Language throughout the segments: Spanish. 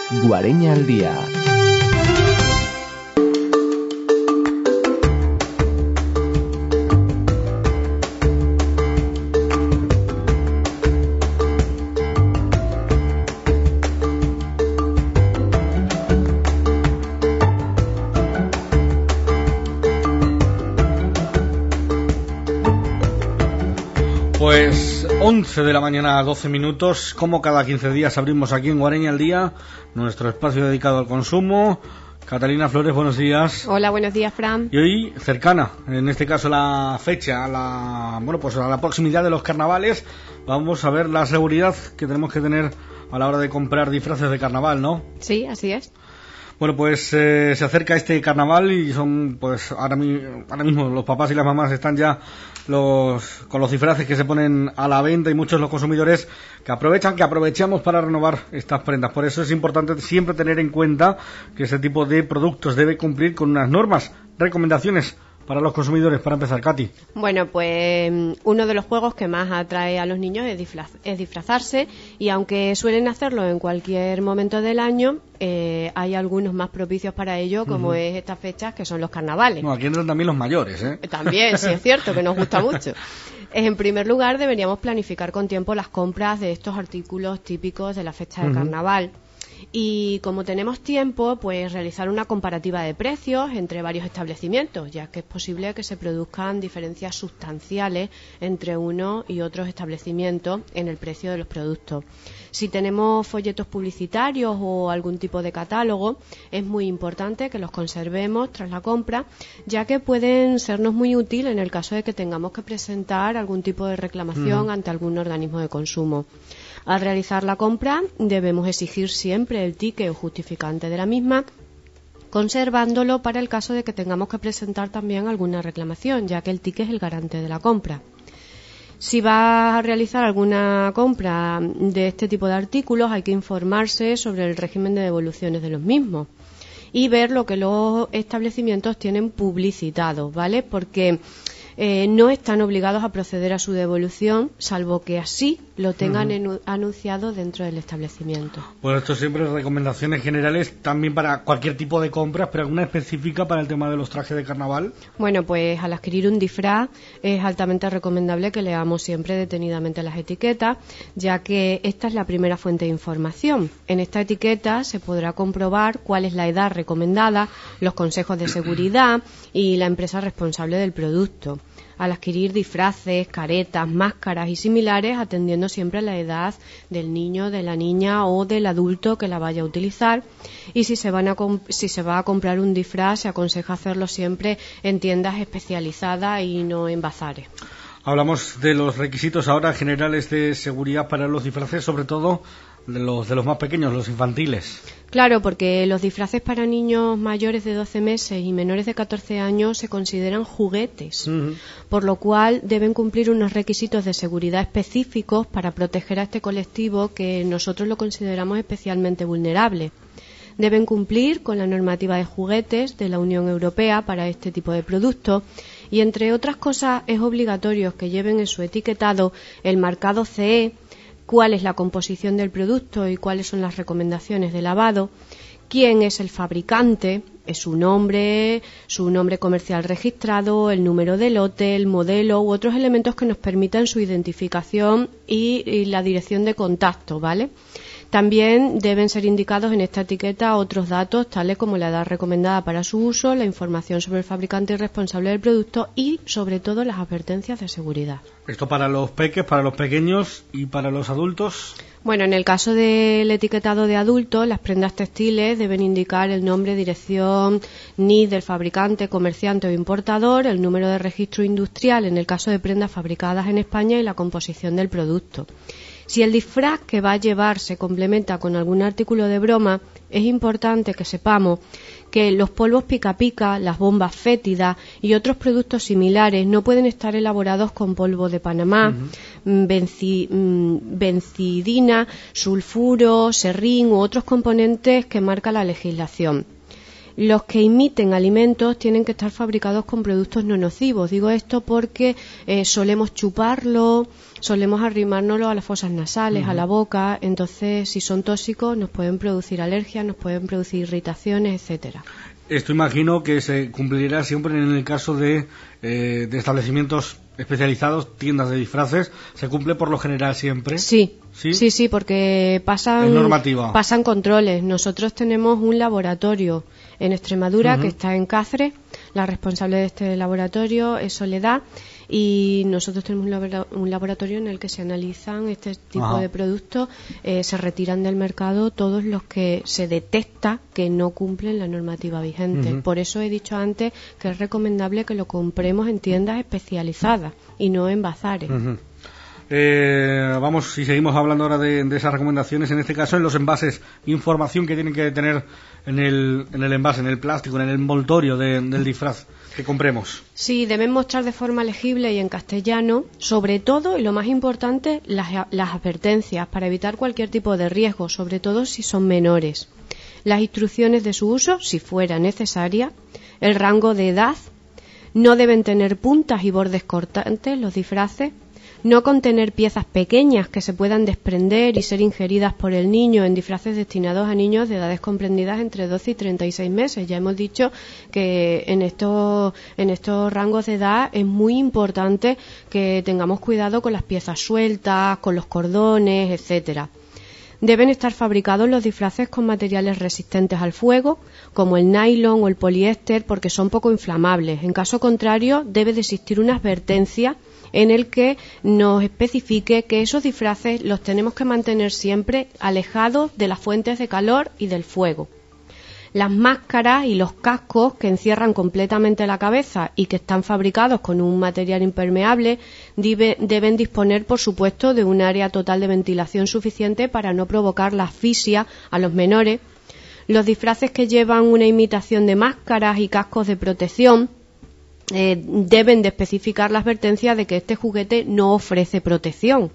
Guareña al día. Pues 11 de la mañana, 12 minutos, como cada 15 días abrimos aquí en Guareña al día, nuestro espacio dedicado al consumo. Catalina Flores, buenos días. Hola, buenos días, Fran. Y hoy cercana, en este caso la fecha, a la proximidad de los carnavales, vamos a ver la seguridad que tenemos que tener a la hora de comprar disfraces de carnaval, ¿no? Sí, así es. Bueno, pues se acerca este carnaval y son, pues ahora mismo los papás y las mamás están ya con los disfraces que se ponen a la venta y muchos los consumidores que aprovechamos para renovar estas prendas. Por eso es importante siempre tener en cuenta que este tipo de productos debe cumplir con unas normas, recomendaciones para los consumidores. Para empezar, Katy. Bueno, pues uno de los juegos que más atrae a los niños es disfrazarse, y aunque suelen hacerlo en cualquier momento del año, hay algunos más propicios para ello, como es estas fechas que son los carnavales. No, aquí entran también los mayores, ¿eh? También, sí, es cierto, que nos gusta mucho. En primer lugar, deberíamos planificar con tiempo las compras de estos artículos típicos de la fecha de carnaval. Y como tenemos tiempo, pues realizar una comparativa de precios entre varios establecimientos, ya que es posible que se produzcan diferencias sustanciales entre uno y otros establecimientos en el precio de los productos. Si tenemos folletos publicitarios o algún tipo de catálogo, es muy importante que los conservemos tras la compra, ya que pueden sernos muy útiles en el caso de que tengamos que presentar algún tipo de reclamación ante algún organismo de consumo. Al realizar la compra, debemos exigir siempre el ticket o justificante de la misma, conservándolo para el caso de que tengamos que presentar también alguna reclamación, ya que el ticket es el garante de la compra. Si vas a realizar alguna compra de este tipo de artículos, hay que informarse sobre el régimen de devoluciones de los mismos y ver lo que los establecimientos tienen publicitado, ¿vale? Porque no están obligados a proceder a su devolución, salvo que así lo tengan anunciado dentro del establecimiento. Bueno, esto siempre es recomendaciones generales también para cualquier tipo de compras, pero alguna específica para el tema de los trajes de carnaval. Bueno, pues al adquirir un disfraz es altamente recomendable que leamos siempre detenidamente las etiquetas, ya que esta es la primera fuente de información. En esta etiqueta se podrá comprobar cuál es la edad recomendada, los consejos de seguridad y la empresa responsable del producto. Al adquirir disfraces, caretas, máscaras y similares, atendiendo siempre a la edad del niño, de la niña o del adulto que la vaya a utilizar. Y si se va a comprar un disfraz, se aconseja hacerlo siempre en tiendas especializadas y no en bazares. Hablamos de los requisitos ahora generales de seguridad para los disfraces, sobre todo de los más pequeños, los infantiles. Claro, porque los disfraces para niños mayores de 12 meses y menores de 14 años se consideran juguetes, por lo cual deben cumplir unos requisitos de seguridad específicos para proteger a este colectivo que nosotros lo consideramos especialmente vulnerable. Deben cumplir con la normativa de juguetes de la Unión Europea para este tipo de productos y, entre otras cosas, es obligatorio que lleven en su etiquetado el marcado CE, cuál es la composición del producto y cuáles son las recomendaciones de lavado, quién es el fabricante, es su nombre comercial registrado, el número de lote, el modelo u otros elementos que nos permitan su identificación y la dirección de contacto, ¿vale? También deben ser indicados en esta etiqueta otros datos, tales como la edad recomendada para su uso, la información sobre el fabricante y responsable del producto y, sobre todo, las advertencias de seguridad. ¿Esto para los peques, para los pequeños y para los adultos? Bueno, en el caso del etiquetado de adultos, las prendas textiles deben indicar el nombre, dirección, NIF del fabricante, comerciante o importador, el número de registro industrial en el caso de prendas fabricadas en España y la composición del producto. Si el disfraz que va a llevar se complementa con algún artículo de broma, es importante que sepamos que los polvos pica pica, las bombas fétidas y otros productos similares no pueden estar elaborados con polvo de Panamá, bencidina, sulfuro, serrín u otros componentes que marca la legislación. Los que imiten alimentos tienen que estar fabricados con productos no nocivos. Digo esto porque solemos chuparlo, solemos arrimárnoslo a las fosas nasales, a la boca. Entonces, si son tóxicos, nos pueden producir alergias, nos pueden producir irritaciones, etcétera. Esto imagino que se cumplirá siempre en el caso de establecimientos especializados, tiendas de disfraces. ¿Se cumple por lo general siempre? Sí, porque pasan controles. Nosotros tenemos un laboratorio en Extremadura que está en Cáceres. La responsable de este laboratorio es Soledad, y nosotros tenemos un laboratorio en el que se analizan este tipo de productos. Se retiran del mercado todos los que se detecta que no cumplen la normativa vigente. Por eso he dicho antes que es recomendable que lo compremos en tiendas especializadas y no en bazares. Vamos, si seguimos hablando ahora de esas recomendaciones, en este caso en los envases, información que tienen que tener en el envase, en el plástico, en el envoltorio del disfraz que compremos. Sí, deben mostrar de forma legible y en castellano, sobre todo, y lo más importante, las advertencias para evitar cualquier tipo de riesgo, sobre todo si son menores. Las instrucciones de su uso, si fuera necesaria, el rango de edad, no deben tener puntas y bordes cortantes los disfraces, no contener piezas pequeñas que se puedan desprender y ser ingeridas por el niño en disfraces destinados a niños de edades comprendidas entre 12 y 36 meses. Ya hemos dicho que en estos rangos de edad es muy importante que tengamos cuidado con las piezas sueltas, con los cordones, etcétera. Deben estar fabricados los disfraces con materiales resistentes al fuego, como el nylon o el poliéster, porque son poco inflamables. En caso contrario, debe de existir una advertencia en el que nos especifique que esos disfraces los tenemos que mantener siempre alejados de las fuentes de calor y del fuego. Las máscaras y los cascos que encierran completamente la cabeza y que están fabricados con un material impermeable deben disponer, por supuesto, de un área total de ventilación suficiente para no provocar la asfixia a los menores. Los disfraces que llevan una imitación de máscaras y cascos de protección deben de especificar la advertencia de que este juguete no ofrece protección.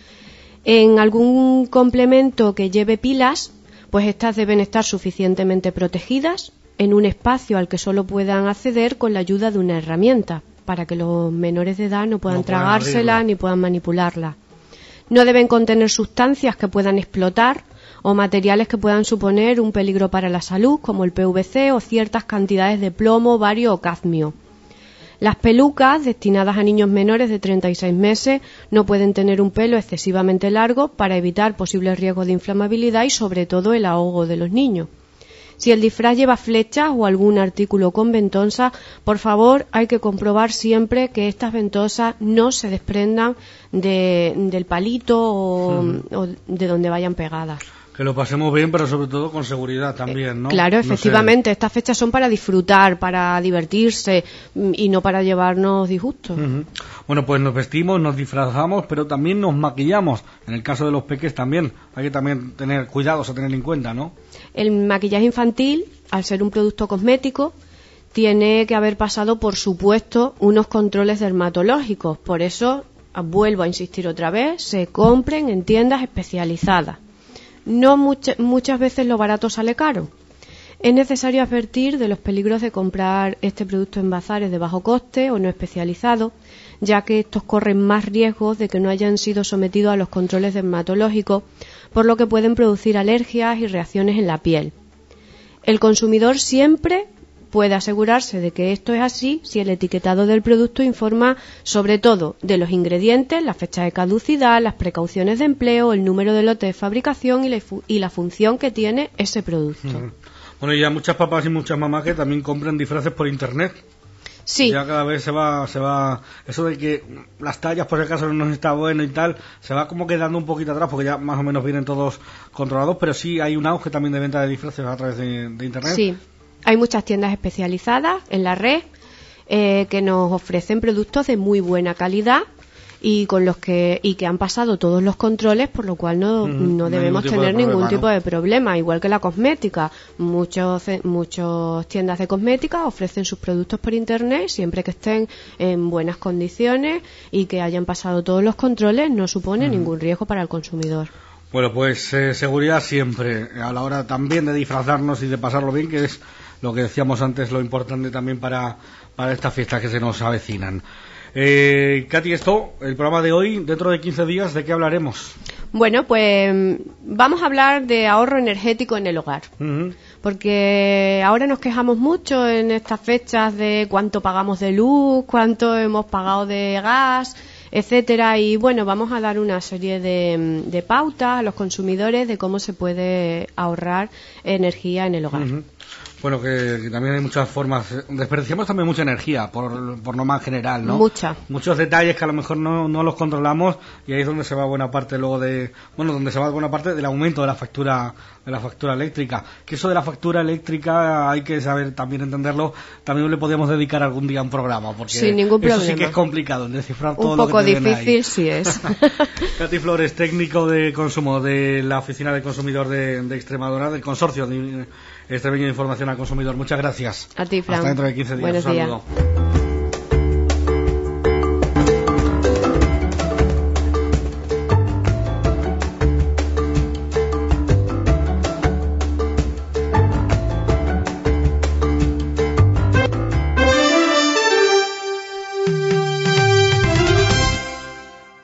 En algún complemento que lleve pilas, pues estas deben estar suficientemente protegidas en un espacio al que solo puedan acceder con la ayuda de una herramienta, para que los menores de edad no puedan tragársela ni puedan manipularla. No deben contener sustancias que puedan explotar o materiales que puedan suponer un peligro para la salud, como el PVC o ciertas cantidades de plomo, bario o cadmio. Las pelucas destinadas a niños menores de 36 meses no pueden tener un pelo excesivamente largo para evitar posibles riesgos de inflamabilidad y sobre todo el ahogo de los niños. Si el disfraz lleva flechas o algún artículo con ventosas, por favor hay que comprobar siempre que estas ventosas no se desprendan del palito o de donde vayan pegadas. Que lo pasemos bien, pero sobre todo con seguridad también, ¿no? Claro, efectivamente, estas fechas son para disfrutar, para divertirse y no para llevarnos disgustos. Bueno, pues nos vestimos, nos disfrazamos, pero también nos maquillamos. En el caso de los peques también hay que también tener cuidados a tener en cuenta, ¿no? El maquillaje infantil, al ser un producto cosmético, tiene que haber pasado, por supuesto, unos controles dermatológicos. Por eso, vuelvo a insistir otra vez, se compren en tiendas especializadas. No muchas veces lo barato sale caro. Es necesario advertir de los peligros de comprar este producto en bazares de bajo coste o no especializados, ya que estos corren más riesgos de que no hayan sido sometidos a los controles dermatológicos, por lo que pueden producir alergias y reacciones en la piel. El consumidor siempre puede asegurarse de que esto es así si el etiquetado del producto informa sobre todo de los ingredientes, la fecha de caducidad, las precauciones de empleo, el número de lote de fabricación y la función que tiene ese producto. Bueno, y ya muchas papás y muchas mamás que también compran disfraces por internet. Sí. Ya cada vez se va eso de que las tallas por si acaso no está bueno y tal, se va como quedando un poquito atrás porque ya más o menos vienen todos controlados, pero sí hay un auge también de venta de disfraces a través de internet. Sí. Hay muchas tiendas especializadas en la red que nos ofrecen productos de muy buena calidad y que han pasado todos los controles, por lo cual no debemos tener ningún tipo de problema. Igual que la cosmética, muchos tiendas de cosmética ofrecen sus productos por internet siempre que estén en buenas condiciones y que hayan pasado todos los controles, no supone ningún riesgo para el consumidor. Bueno, pues seguridad siempre, a la hora también de disfrazarnos y de pasarlo bien, que es lo que decíamos antes, lo importante también para estas fiestas que se nos avecinan. Katy, el programa de hoy, dentro de 15 días, ¿de qué hablaremos? Bueno, pues vamos a hablar de ahorro energético en el hogar. Uh-huh. Porque ahora nos quejamos mucho en estas fechas de cuánto pagamos de luz, cuánto hemos pagado de gas, etcétera, y bueno, vamos a dar una serie de pautas a los consumidores de cómo se puede ahorrar energía en el hogar. Uh-huh. Bueno, que también hay muchas formas. Desperdiciamos también mucha energía, por norma en general, ¿no? Mucha. Muchos detalles que a lo mejor no los controlamos, y ahí es donde se va buena parte luego donde se va buena parte del aumento de la factura eléctrica. Que eso de la factura eléctrica hay que saber también entenderlo. También le podríamos dedicar algún día a un programa, porque sin ningún problema. Eso sí que es complicado, descifrar todo un lo que poco te ven difícil, ahí. Sí es. Katy Flores, técnico de consumo de la Oficina del Consumidor de Extremadura, del Consorcio de Extremeño de Información al Consumidor. Muchas gracias. A ti, Fran. Hasta dentro de 15 días. Buenos días.